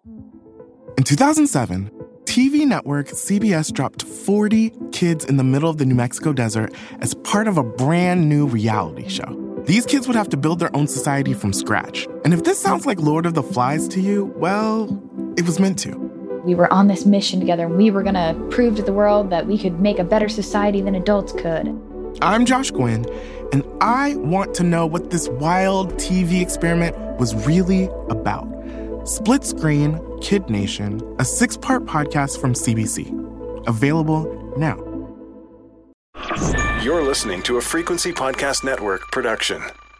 In 2007, TV network CBS dropped 40 kids in the middle of the New Mexico desert as part of a brand new reality show. These kids would have to build their own society from scratch. And if this sounds like Lord of the Flies to you, well, it was meant to. We were on this mission together, and we were going to prove to the world that we could make a better society than adults could. I'm Josh Gwynn, and I want to know what this wild TV experiment was really about. Split Screen, Kid Nation, a 6-part podcast from CBC. Available now. You're listening to a Frequency Podcast Network production.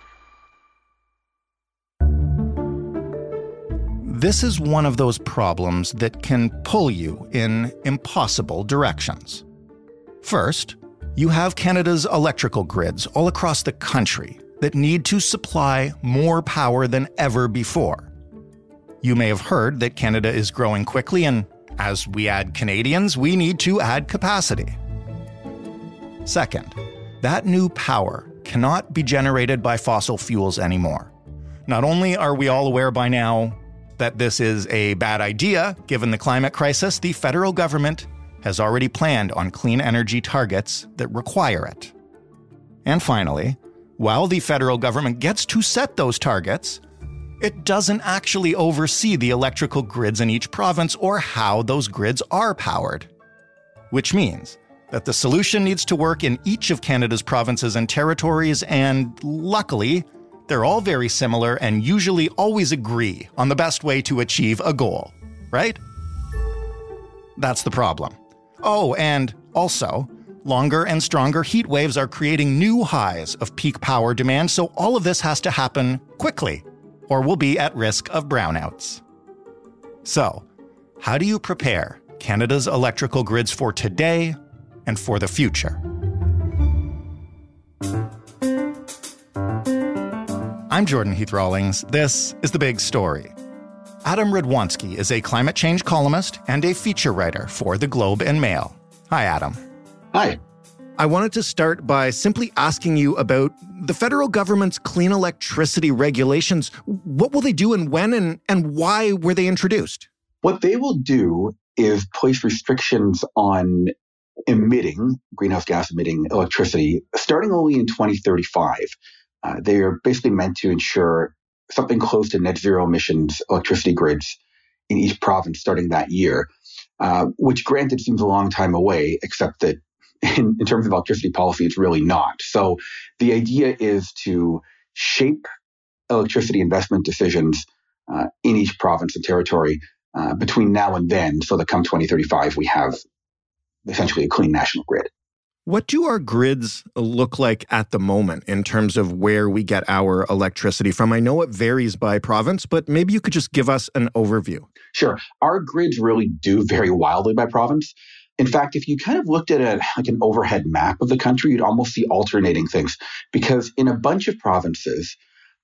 This is one of those problems that can pull you in impossible directions. First, you have Canada's electrical grids all across the country that need to supply more power than ever before. You may have heard that Canada is growing quickly, and as we add Canadians, we need to add capacity. Second, that new power cannot be generated by fossil fuels anymore. Not only are we all aware by now that this is a bad idea, given the climate crisis, the federal government has already planned on clean energy targets that require it. And finally, while the federal government gets to set those targets, it doesn't actually oversee the electrical grids in each province or how those grids are powered. Which means that the solution needs to work in each of Canada's provinces and territories, and luckily, they're all very similar and usually always agree on the best way to achieve a goal, right? That's the problem. Oh, and also, longer and stronger heat waves are creating new highs of peak power demand, so all of this has to happen quickly, or we'll be at risk of brownouts. So, how do you prepare Canada's electrical grids for today and for the future? I'm Jordan Heath Rawlings. This is The Big Story. Adam Radwanski is a climate change columnist and a feature writer for The Globe and Mail. Hi, Adam. Hi. I wanted to start by simply asking you about the federal government's clean electricity regulations. What will they do and when and why were they introduced? What they will do is place restrictions on emitting, greenhouse gas emitting electricity, starting only in 2035. They are basically meant to ensure something close to net zero emissions electricity grids in each province starting that year, which granted seems a long time away, except that in terms of electricity policy, it's really not. So the idea is to shape electricity investment decisions in each province and territory between now and then, so that come 2035, we have essentially a clean national grid. What do our grids look like at the moment in terms of where we get our electricity from? I know it varies by province, but maybe you could just give us an overview. Sure. Our grids really do vary wildly by province. In fact, if you kind of looked at an overhead map of the country, you'd almost see alternating things. Because in a bunch of provinces,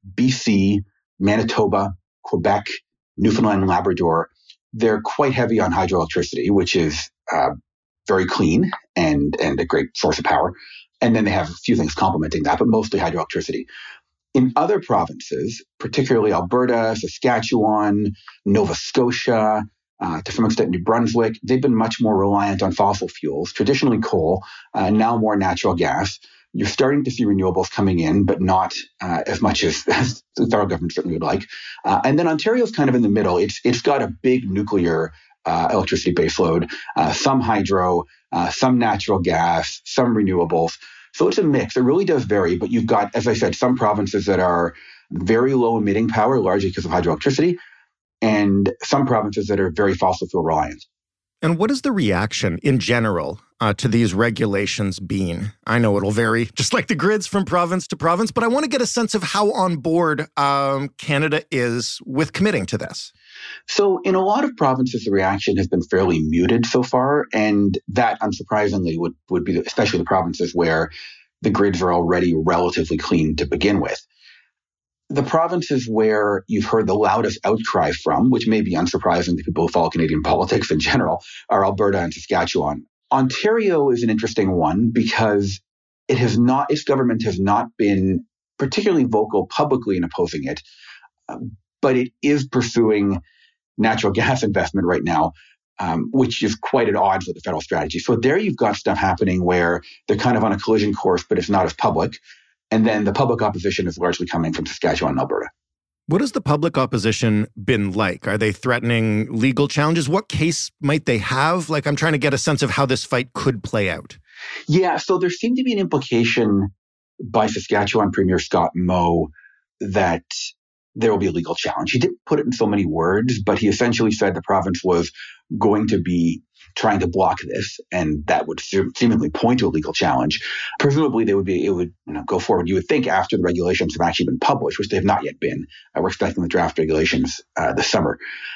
BC, Manitoba, Quebec, Newfoundland and Labrador, they're quite heavy on hydroelectricity, which is very clean and a great source of power. And then they have a few things complementing that, but mostly hydroelectricity. In other provinces, particularly Alberta, Saskatchewan, Nova Scotia, to some extent New Brunswick, they've been much more reliant on fossil fuels, traditionally coal, now more natural gas. You're starting to see renewables coming in, but not as much as the federal government certainly would like. And then Ontario's kind of in the middle. It's got a big nuclear electricity baseload, some hydro, some natural gas, some renewables. So it's a mix. It really does vary, but you've got, as I said, some provinces that are very low emitting power, largely because of hydroelectricity, and some provinces that are very fossil fuel reliant. And what is the reaction in general to these regulations been? I know it'll vary, just like the grids from province to province, but I want to get a sense of how on board Canada is with committing to this. So in a lot of provinces, the reaction has been fairly muted so far, and that, unsurprisingly, would be especially the provinces where the grids are already relatively clean to begin with. The provinces where you've heard the loudest outcry from, which may be unsurprising to people who follow Canadian politics in general, are Alberta and Saskatchewan. Ontario is an interesting one because its government has not been particularly vocal publicly in opposing it, but it is pursuing natural gas investment right now, which is quite at odds with the federal strategy. So there you've got stuff happening where they're kind of on a collision course, but it's not as public. And then the public opposition is largely coming from Saskatchewan and Alberta. What has the public opposition been like? Are they threatening legal challenges? What case might they have? Like, I'm trying to get a sense of how this fight could play out. Yeah, so there seemed to be an implication by Saskatchewan Premier Scott Moe that there will be a legal challenge. He didn't put it in so many words, but he essentially said the province was going to be trying to block this, and that would seemingly point to a legal challenge. Presumably, it would go forward. You would think after the regulations have actually been published, which they have not yet been. We're expecting the draft regulations this summer.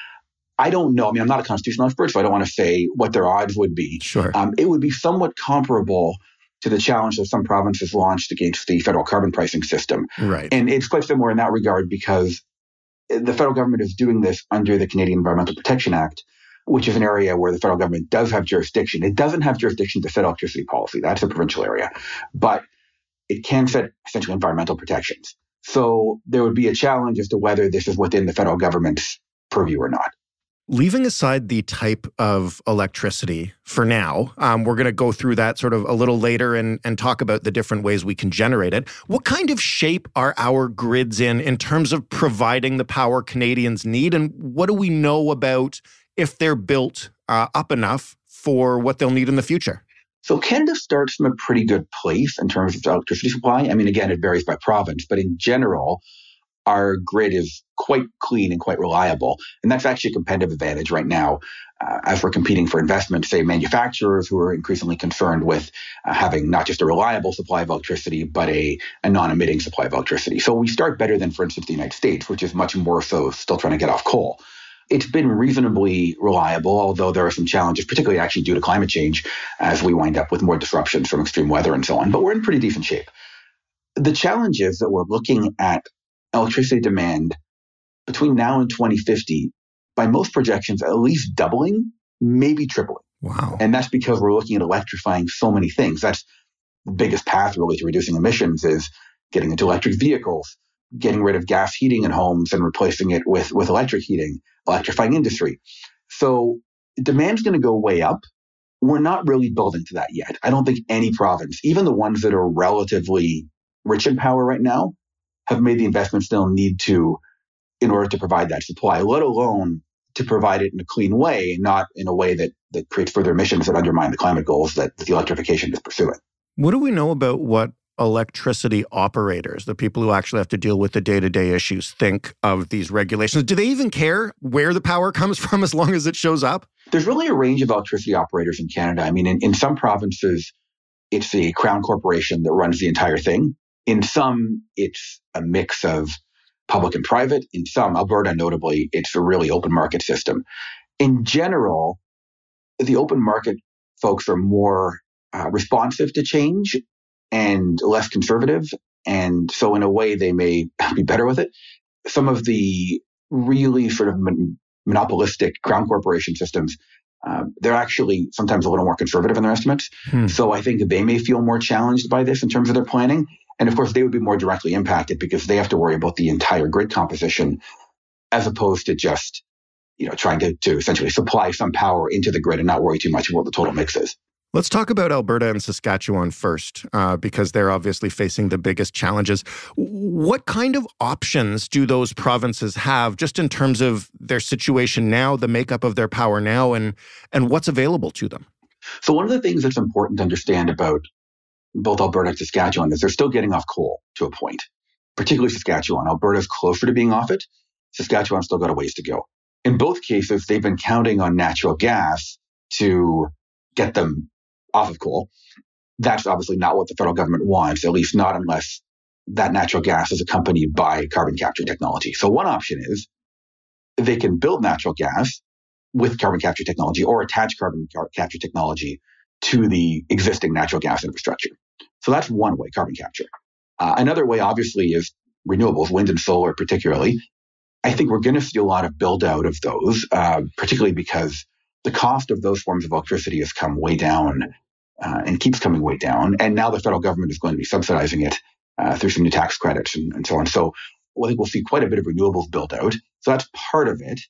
I don't know. I mean, I'm not a constitutional expert, so I don't want to say what their odds would be. Sure. It would be somewhat comparable to the challenge that some provinces launched against the federal carbon pricing system. Right. And it's quite similar in that regard because the federal government is doing this under the Canadian Environmental Protection Act, which is an area where the federal government does have jurisdiction. It doesn't have jurisdiction to set electricity policy. That's a provincial area. But it can set essentially environmental protections. So there would be a challenge as to whether this is within the federal government's purview or not. Leaving aside the type of electricity for now, we're going to go through that sort of a little later and talk about the different ways we can generate it. What kind of shape are our grids in terms of providing the power Canadians need? And what do we know about if they're built up enough for what they'll need in the future? So Canada starts from a pretty good place in terms of electricity supply. I mean, again, it varies by province, but in general, our grid is quite clean and quite reliable. And that's actually a competitive advantage right now as we're competing for investment, say manufacturers who are increasingly concerned with having not just a reliable supply of electricity, but a non-emitting supply of electricity. So we start better than, for instance, the United States, which is much more so still trying to get off coal. It's been reasonably reliable, although there are some challenges, particularly actually due to climate change, as we wind up with more disruptions from extreme weather and so on. But we're in pretty decent shape. The challenge is that we're looking at electricity demand between now and 2050, by most projections, at least doubling, maybe tripling. Wow. And that's because we're looking at electrifying so many things. That's the biggest path really to reducing emissions is getting into electric vehicles, getting rid of gas heating in homes and replacing it with electric heating, electrifying industry. So demand's going to go way up. We're not really building to that yet. I don't think any province, even the ones that are relatively rich in power right now, have made the investments they'll need to in order to provide that supply, let alone to provide it in a clean way, not in a way that creates further emissions that undermine the climate goals that the electrification is pursuing. What do we know about what electricity operators, the people who actually have to deal with the day-to-day issues, think of these regulations? Do they even care where the power comes from as long as it shows up? There's really a range of electricity operators in Canada. I mean, in some provinces, it's the Crown Corporation that runs the entire thing. In some, it's a mix of public and private. In some, Alberta notably, it's a really open market system. In general, the open market folks are more responsive to change and less conservative. And so in a way, they may be better with it. Some of the really sort of monopolistic Crown Corporation systems, they're actually sometimes a little more conservative in their estimates. So I think they may feel more challenged by this in terms of their planning. And of course, they would be more directly impacted because they have to worry about the entire grid composition as opposed to just, trying to essentially supply some power into the grid and not worry too much about what the total mix is. Let's talk about Alberta and Saskatchewan first, because they're obviously facing the biggest challenges. What kind of options do those provinces have just in terms of their situation now, the makeup of their power now, and what's available to them? So one of the things that's important to understand about both Alberta and Saskatchewan is they're still getting off coal to a point, particularly Saskatchewan. Alberta's closer to being off it. Saskatchewan's still got a ways to go. In both cases, they've been counting on natural gas to get them off of coal. That's obviously not what the federal government wants, at least not unless that natural gas is accompanied by carbon capture technology. So one option is they can build natural gas with carbon capture technology or attach carbon capture technology to the existing natural gas infrastructure. So that's one way, carbon capture. Another way, obviously, is renewables, wind and solar particularly. I think we're going to see a lot of build out of those, particularly because the cost of those forms of electricity has come way down and keeps coming way down. And now the federal government is going to be subsidizing it through some new tax credits and so on. So I think we'll see quite a bit of renewables built out. So that's part of it.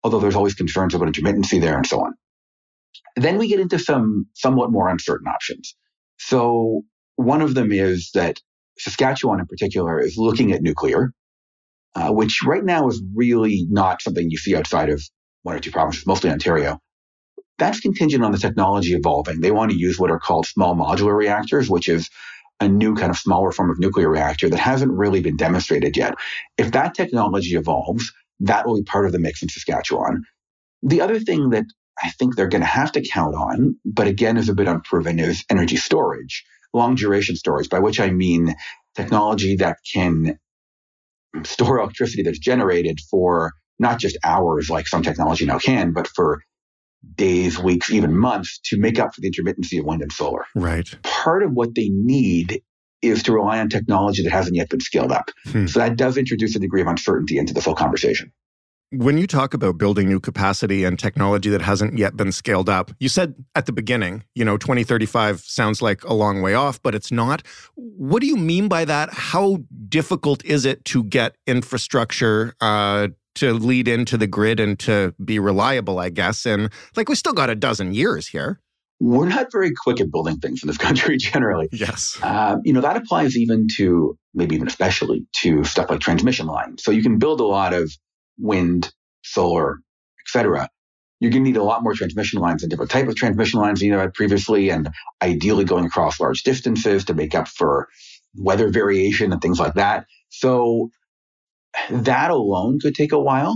although there's always concerns about intermittency there and so on. Then we get into some somewhat more uncertain options. So one of them is that Saskatchewan in particular is looking at nuclear, which right now is really not something you see outside of one or two provinces, mostly Ontario. That's contingent on the technology evolving. They want to use what are called small modular reactors, which is a new kind of smaller form of nuclear reactor that hasn't really been demonstrated yet. If that technology evolves, that will be part of the mix in Saskatchewan. The other thing that I think they're going to have to count on, but again is a bit unproven, is energy storage, long duration storage, by which I mean technology that can store electricity that's generated for not just hours like some technology now can, but for days, weeks, even months to make up for the intermittency of wind and solar. Right. Part of what they need is to rely on technology that hasn't yet been scaled up. So that does introduce a degree of uncertainty into this whole conversation. When you talk about building new capacity and technology that hasn't yet been scaled up, you said at the beginning, 2035 sounds like a long way off, but it's not. What do you mean by that? How difficult is it to get infrastructure to lead into the grid and to be reliable, I guess? And we still got a dozen years here. We're not very quick at building things in this country generally. Yes. That applies even to, maybe even especially to stuff like transmission lines. So you can build a lot of wind, solar, etc. You're going to need a lot more transmission lines and different type of transmission lines than you had previously, and ideally going across large distances to make up for weather variation and things like that. So that alone could take a while.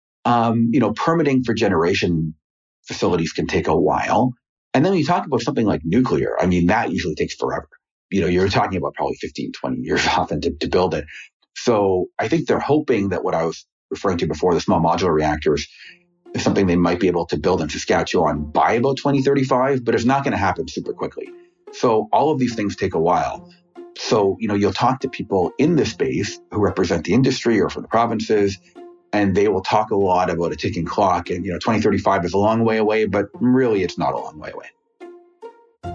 Permitting for generation facilities can take a while. And then when you talk about something like nuclear, that usually takes forever. You're talking about probably 15, 20 years often to build it. So I think they're hoping that what I was referring to before, the small modular reactors, is something they might be able to build in Saskatchewan by about 2035, but it's not going to happen super quickly. So all of these things take a while. So, you'll talk to people in this space who represent the industry or from the provinces, and they will talk a lot about a ticking clock. And, 2035 is a long way away, but really it's not a long way away.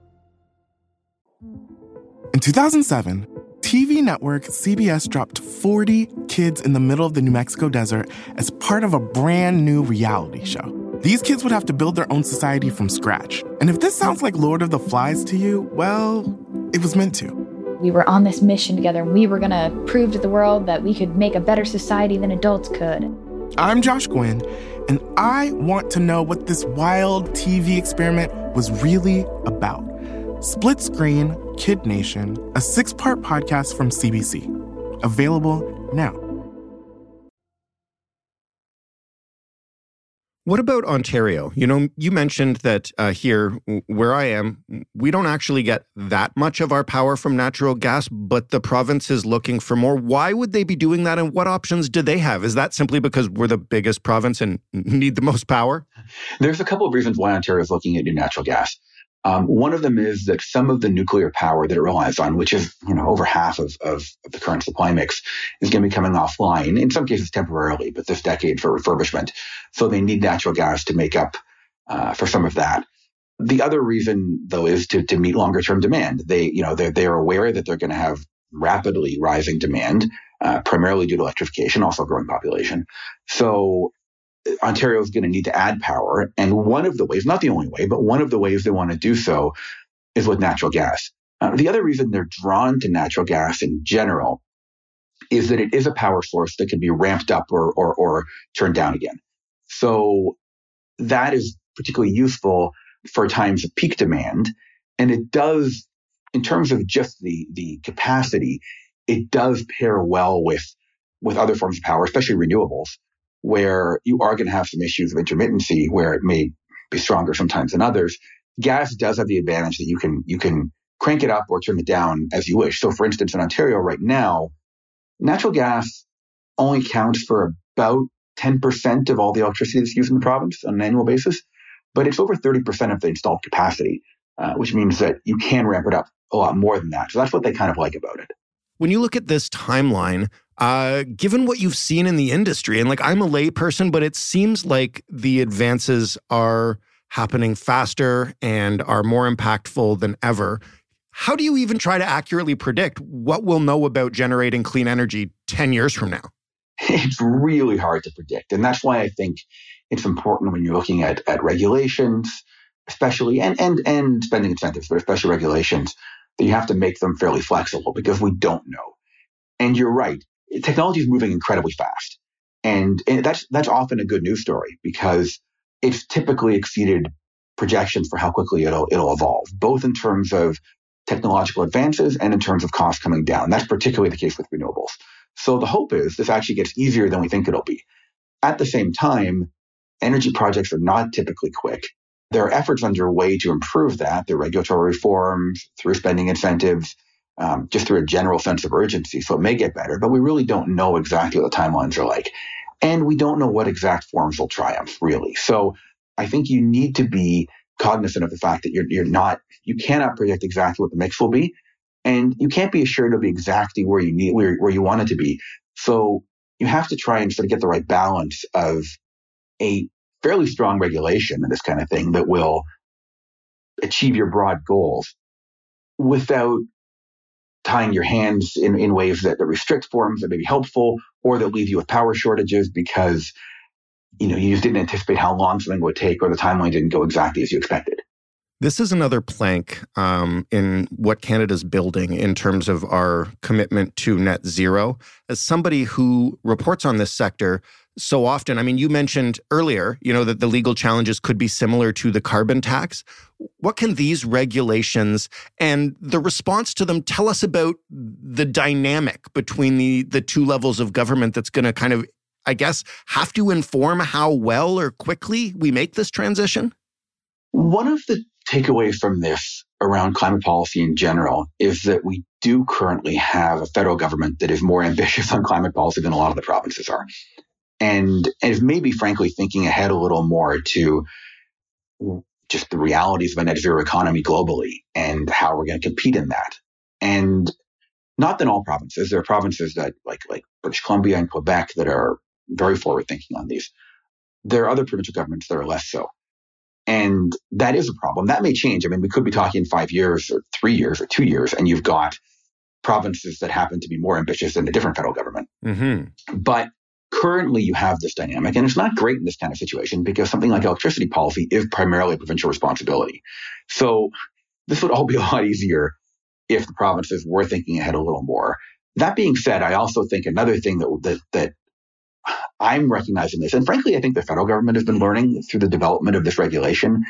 In 2007, TV network CBS dropped 40 kids in the middle of the New Mexico desert as part of a brand new reality show. These kids would have to build their own society from scratch. And if this sounds like Lord of the Flies to you, well, it was meant to. We were on this mission together, and we were going to prove to the world that we could make a better society than adults could. I'm Josh Gwynn, and I want to know what this wild TV experiment was really about. Split Screen, Kid Nation, a 6-part podcast from CBC. Available now. What about Ontario? You mentioned that here, where I am, we don't actually get that much of our power from natural gas, but the province is looking for more. Why would they be doing that, and what options do they have? Is that simply because we're the biggest province and need the most power? There's a couple of reasons why Ontario is looking at new natural gas. One of them is that some of the nuclear power that it relies on, which is over half of the current supply mix, is going to be coming offline, in some cases temporarily, but this decade for refurbishment. So they need natural gas to make up for some of that. The other reason, though, is to meet longer term demand. They're aware that they're going to have rapidly rising demand, primarily due to electrification, also growing population. So Ontario is going to need to add power. And one of the ways, not the only way, but one of the ways they want to do so is with natural gas. The other reason they're drawn to natural gas in general is that it is a power source that can be ramped up or turned down again. So that is particularly useful for times of peak demand. And it does, in terms of just the capacity, it does pair well with other forms of power, especially renewables, where you are going to have some issues of intermittency where it may be stronger sometimes than others. Gas does have the advantage that you can crank it up or turn it down as you wish. So for instance, in Ontario right now, natural gas only counts for about 10% of all the electricity that's used in the province on an annual basis, but it's over 30% of the installed capacity, which means that you can ramp it up a lot more than that. So that's what they kind of like about it. When you look at this timeline, given what you've seen in the industry, and I'm a layperson, but it seems like the advances are happening faster and are more impactful than ever. How do you even try to accurately predict what we'll know about generating clean energy 10 years from now? it's really hard to predict. And that's why I think it's important when you're looking at regulations, especially, and spending incentives, but especially regulations, that you have to make them fairly flexible because we don't know. And you're right. Technology is moving incredibly fast. And that's often a good news story because it's typically exceeded projections for how quickly it'll evolve, both in terms of technological advances and in terms of costs coming down. That's particularly the case with renewables. So the hope is this actually gets easier than we think it'll be. At the same time, energy projects are not typically quick. There are efforts underway to improve that through regulatory reforms, through spending incentives, just through a general sense of urgency. So it may get better, but we really don't know exactly what the timelines are like. And we don't know what exact forms will triumph, really. So I think you need to be cognizant of the fact that you cannot predict exactly what the mix will be. And you can't be assured it'll be exactly where you want it to be. So you have to try and sort of get the right balance of a fairly strong regulation and this kind of thing that will achieve your broad goals without tying your hands in ways that restrict forms that may be helpful or that leave you with power shortages because you just didn't anticipate how long something would take or the timeline didn't go exactly as you expected. This is another plank in what Canada's building in terms of our commitment to net zero. As somebody who reports on this sector so often, I mean, you mentioned earlier, that the legal challenges could be similar to the carbon tax. What can these regulations and the response to them tell us about the dynamic between the two levels of government that's going to kind of, I guess, have to inform how well or quickly we make this transition? One of the takeaways from this around climate policy in general is that we do currently have a federal government that is more ambitious on climate policy than a lot of the provinces are. And is maybe, frankly, thinking ahead a little more to just the realities of a net zero economy globally and how we're going to compete in that. And not in all provinces. There are provinces that, like British Columbia and Quebec, that are very forward thinking on these. There are other provincial governments that are less so. And that is a problem. That may change. I mean, we could be talking 5 years or 3 years or 2 years, and you've got provinces that happen to be more ambitious than a different federal government. Mm-hmm. But currently you have this dynamic, and it's not great in this kind of situation because something like electricity policy is primarily a provincial responsibility. So this would all be a lot easier if the provinces were thinking ahead a little more. That being said, I also think another thing that I'm recognizing this, and frankly, I think the federal government has been learning through the development of this regulation,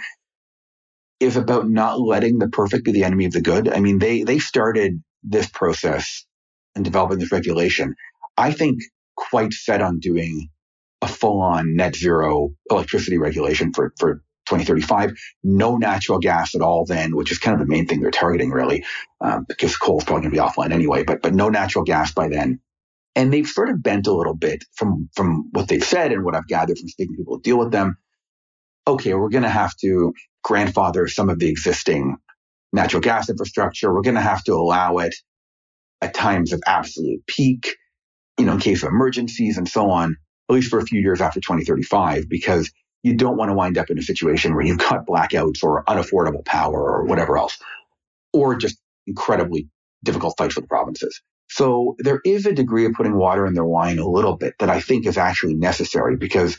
is about not letting the perfect be the enemy of the good. I mean, they started this process and developing this regulation, I think, quite set on doing a full-on net zero electricity regulation for 2035. No natural gas at all then, which is kind of the main thing they're targeting, really, because coal is probably going to be offline anyway, but no natural gas by then. And they've sort of bent a little bit from what they've said and what I've gathered from speaking to people who deal with them. Okay, we're going to have to grandfather some of the existing natural gas infrastructure. We're going to have to allow it at times of absolute peak, in case of emergencies and so on, at least for a few years after 2035, because you don't want to wind up in a situation where you've got blackouts or unaffordable power or whatever else, or just incredibly difficult fights for the provinces. So there is a degree of putting water in their wine a little bit that I think is actually necessary, because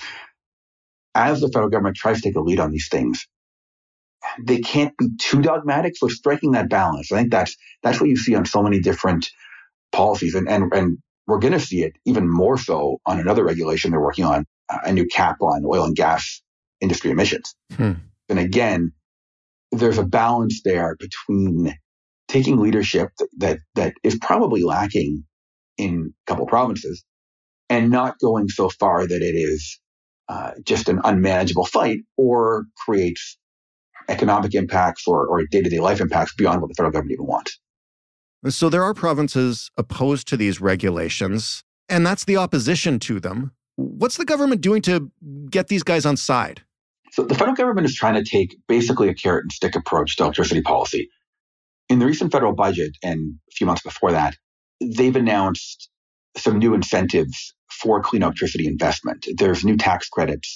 as the federal government tries to take a lead on these things, they can't be too dogmatic. So striking that balance, I think that's what you see on so many different policies. And we're going to see it even more so on another regulation they're working on, a new cap on oil and gas industry emissions. And again, there's a balance there between taking leadership that is probably lacking in a couple of provinces and not going so far that it is just an unmanageable fight or creates economic impacts or day-to-day life impacts beyond what the federal government even wants. So there are provinces opposed to these regulations, and that's the opposition to them. What's the government doing to get these guys on side? So the federal government is trying to take basically a carrot and stick approach to electricity policy. In the recent federal budget and a few months before that, they've announced some new incentives for clean electricity investment. There's new tax credits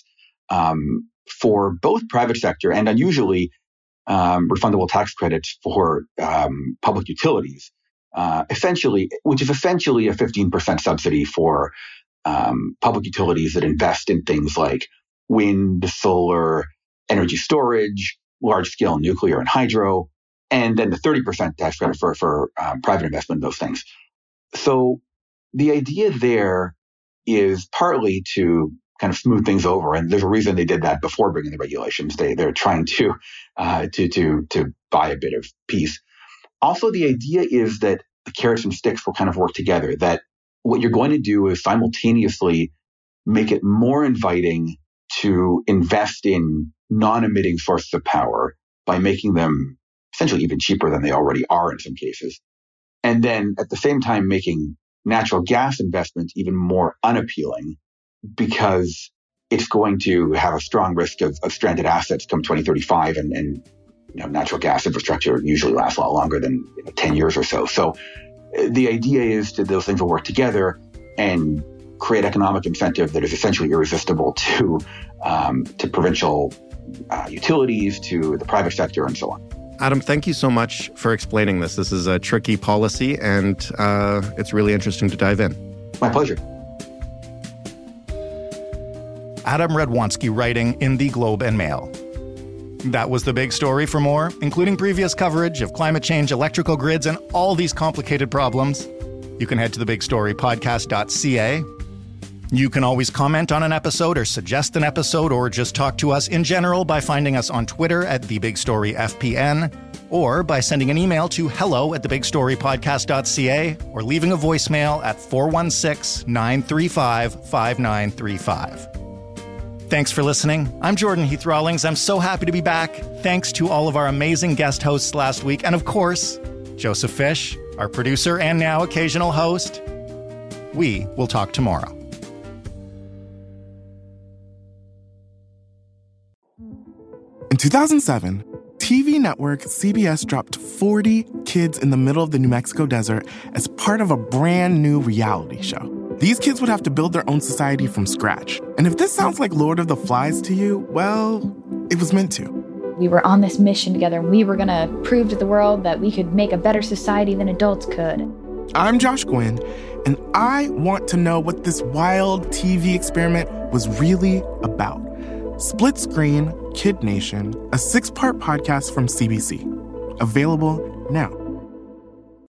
for both private sector and unusually refundable tax credits for public utilities, which is essentially a 15% subsidy for public utilities that invest in things like wind, solar, energy storage, large-scale nuclear and hydro, and then the 30% tax credit for private investment in those things. So the idea there is partly to kind of smooth things over, and there's a reason they did that before bringing the regulations. They're trying to buy a bit of peace. Also, the idea is that the carrots and sticks will kind of work together, that what you're going to do is simultaneously make it more inviting to invest in non-emitting sources of power by making them essentially even cheaper than they already are in some cases. And then at the same time, making natural gas investment even more unappealing because it's going to have a strong risk of stranded assets come 2035. And natural gas infrastructure usually lasts a lot longer than 10 years or so. So the idea is that those things will work together and create economic incentive that is essentially irresistible to provincial utilities, to the private sector, and so on. Adam, thank you so much for explaining this. This is a tricky policy, and it's really interesting to dive in. My pleasure. Adam Radwanski writing in the Globe and Mail. That was The Big Story. For more, including previous coverage of climate change, electrical grids, and all these complicated problems, you can head to thebigstorypodcast.ca. You can always comment on an episode or suggest an episode or just talk to us in general by finding us on Twitter at TheBigStoryFPN or by sending an email to hello@thebigstorypodcast.ca or leaving a voicemail at 416-935-5935. Thanks for listening. I'm Jordan Heath Rawlings. I'm so happy to be back. Thanks to all of our amazing guest hosts last week. And of course, Joseph Fish, our producer and now occasional host. We will talk tomorrow. In 2007, TV network CBS dropped 40 kids in the middle of the New Mexico desert as part of a brand new reality show. These kids would have to build their own society from scratch. And if this sounds like Lord of the Flies to you, well, it was meant to. We were on this mission together, and we were going to prove to the world that we could make a better society than adults could. I'm Josh Gwynn, and I want to know what this wild TV experiment was really about. Split Screen, Kid Nation, a 6-part podcast from CBC. Available now.